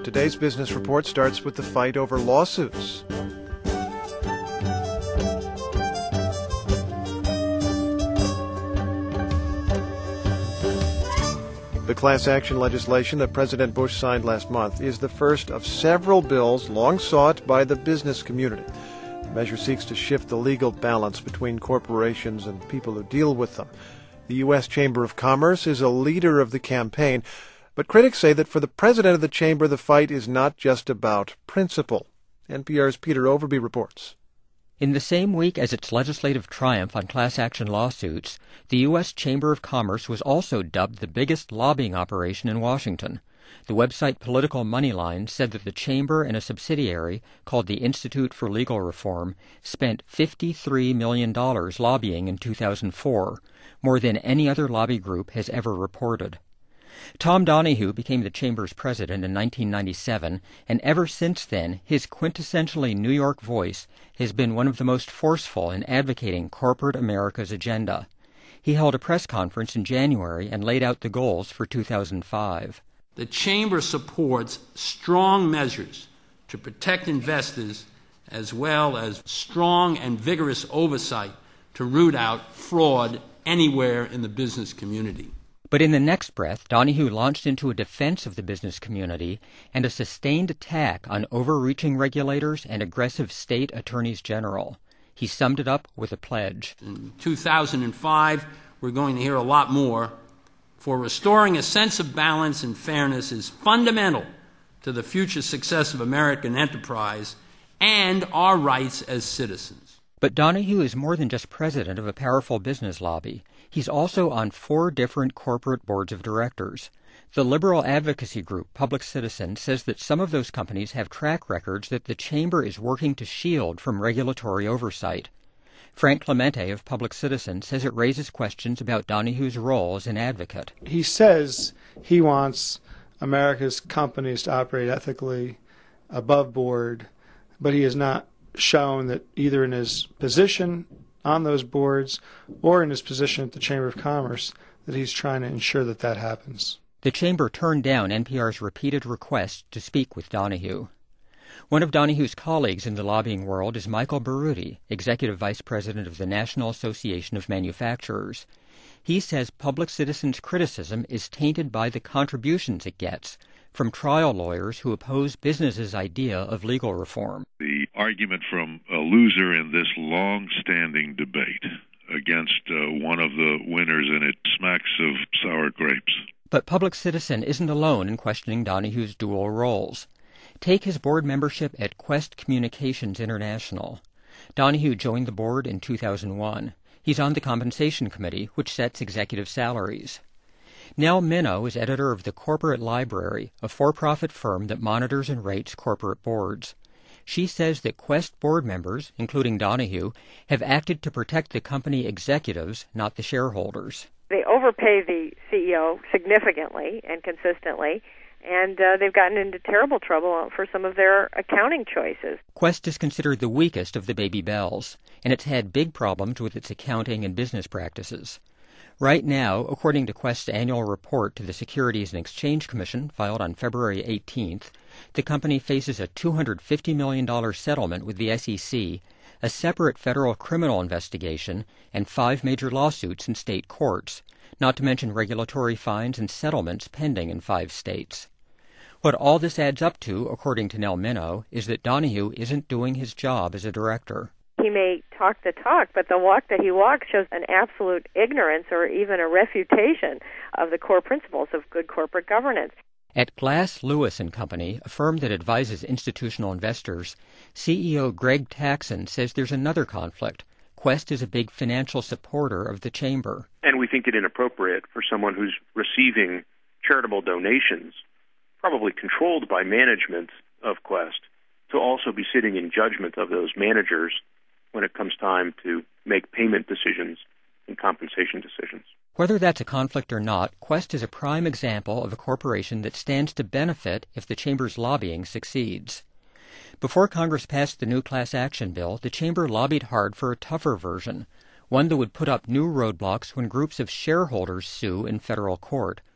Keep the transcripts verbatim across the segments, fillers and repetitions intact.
Today's Business Report starts with the fight over lawsuits. The class action legislation that President Bush signed last month is the first of several bills long sought by the business community. The measure seeks to shift the legal balance between corporations and people who deal with them. The U S Chamber of Commerce is a leader of the campaign, but critics say that for the president of the chamber, the fight is not just about principle. N P R's Peter Overby reports. In the same week as its legislative triumph on class action lawsuits, the U S Chamber of Commerce was also dubbed the biggest lobbying operation in Washington. The website Political Moneyline said that the chamber and a subsidiary called the Institute for Legal Reform spent fifty-three million dollars lobbying in two thousand four, more than any other lobby group has ever reported. Tom Donahue became the chamber's president in nineteen ninety-seven, and ever since then, his quintessentially New York voice has been one of the most forceful in advocating corporate America's agenda. He held a press conference in January and laid out the goals for two thousand five. The chamber supports strong measures to protect investors as well as strong and vigorous oversight to root out fraud anywhere in the business community. But in the next breath, Donahue launched into a defense of the business community and a sustained attack on overreaching regulators and aggressive state attorneys general. He summed it up with a pledge. In two thousand five, we're going to hear a lot more, for restoring a sense of balance and fairness is fundamental to the future success of American enterprise and our rights as citizens. But Donahue is more than just president of a powerful business lobby. He's also on four different corporate boards of directors. The liberal advocacy group Public Citizen says that some of those companies have track records that the chamber is working to shield from regulatory oversight. Frank Clemente of Public Citizen says it raises questions about Donahue's role as an advocate. He says he wants America's companies to operate ethically, above board, but he has not shown that either in his position on those boards or in his position at the Chamber of Commerce that he's trying to ensure that that happens. The chamber turned down N P R's repeated requests to speak with Donahue. One of Donahue's colleagues in the lobbying world is Michael Baruti, Executive Vice President of the National Association of Manufacturers. He says Public Citizen's criticism is tainted by the contributions it gets from trial lawyers who oppose business's idea of legal reform. The argument from a loser in this long-standing debate against uh, one of the winners, and it smacks of sour grapes. But Public Citizen isn't alone in questioning Donahue's dual roles. Take his board membership at Quest Communications International. Donahue joined the board in two thousand one. He's on the Compensation Committee, which sets executive salaries. Nell Minow is editor of the Corporate Library, a for-profit firm that monitors and rates corporate boards. She says that Quest board members, including Donahue, have acted to protect the company executives, not the shareholders. They overpay the C E O significantly and consistently, and uh, they've gotten into terrible trouble for some of their accounting choices. Quest is considered the weakest of the baby bells, and it's had big problems with its accounting and business practices. Right now, according to Quest's annual report to the Securities and Exchange Commission, filed on February eighteenth, the company faces a two hundred fifty million dollars settlement with the S E C, a separate federal criminal investigation, and five major lawsuits in state courts, not to mention regulatory fines and settlements pending in five states. What all this adds up to, according to Nell Minow, is that Donahue isn't doing his job as a director. He may talk the talk, but the walk that he walks shows an absolute ignorance or even a refutation of the core principles of good corporate governance. At Glass Lewis and Company, a firm that advises institutional investors, C E O Greg Taxon says there's another conflict. Quest is a big financial supporter of the chamber. And we think it inappropriate for someone who's receiving charitable donations, probably controlled by management of Quest, to also be sitting in judgment of those managers when it comes time to make payment decisions and compensation decisions. Whether that's a conflict or not, Quest is a prime example of a corporation that stands to benefit if the Chamber's lobbying succeeds. Before Congress passed the new class action bill, the Chamber lobbied hard for a tougher version, one that would put up new roadblocks when groups of shareholders sue in federal court.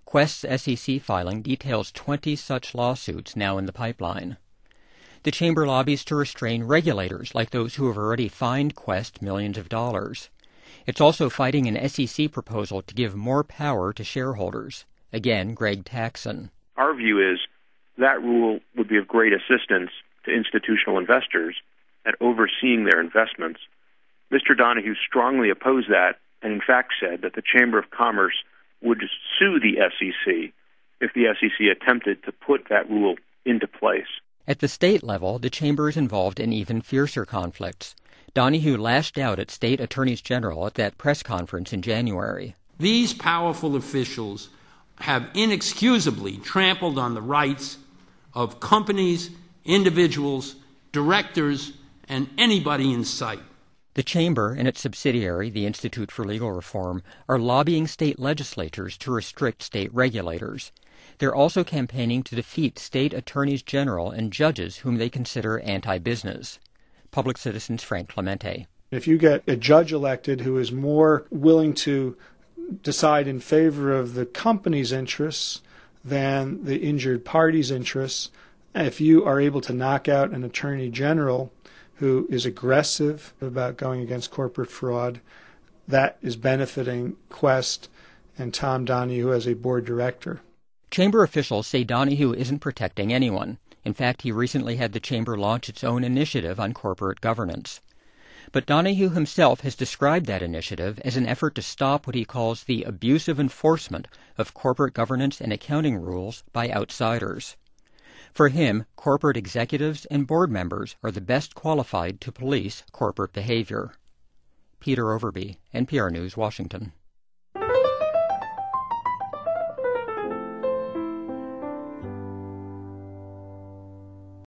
Quest's S E C filing details twenty such lawsuits now in the pipeline. The Chamber lobbies to restrain regulators like those who have already fined Quest millions of dollars. It's also fighting an S E C proposal to give more power to shareholders. Again, Greg Taxon. Our view is that rule would be of great assistance to institutional investors at overseeing their investments. Mister Donoghue strongly opposed that and in fact said that the Chamber of Commerce would sue the S E C if the S E C attempted to put that rule into place. At the state level, the Chamber is involved in even fiercer conflicts. Donoghue lashed out at state attorneys general at that press conference in January. These powerful officials have inexcusably trampled on the rights of companies, individuals, directors, and anybody in sight. The Chamber and its subsidiary, the Institute for Legal Reform, are lobbying state legislatures to restrict state regulators. They're also campaigning to defeat state attorneys general and judges whom they consider anti-business. Public Citizen's Frank Clemente. If you get a judge elected who is more willing to decide in favor of the company's interests than the injured party's interests, if you are able to knock out an attorney general who is aggressive about going against corporate fraud, that is benefiting Quest and Tom Donoghue as a board director. Chamber officials say Donoghue isn't protecting anyone. In fact, he recently had the Chamber launch its own initiative on corporate governance. But Donoghue himself has described that initiative as an effort to stop what he calls the abusive enforcement of corporate governance and accounting rules by outsiders. For him, corporate executives and board members are the best qualified to police corporate behavior. Peter Overby, N P R News, Washington.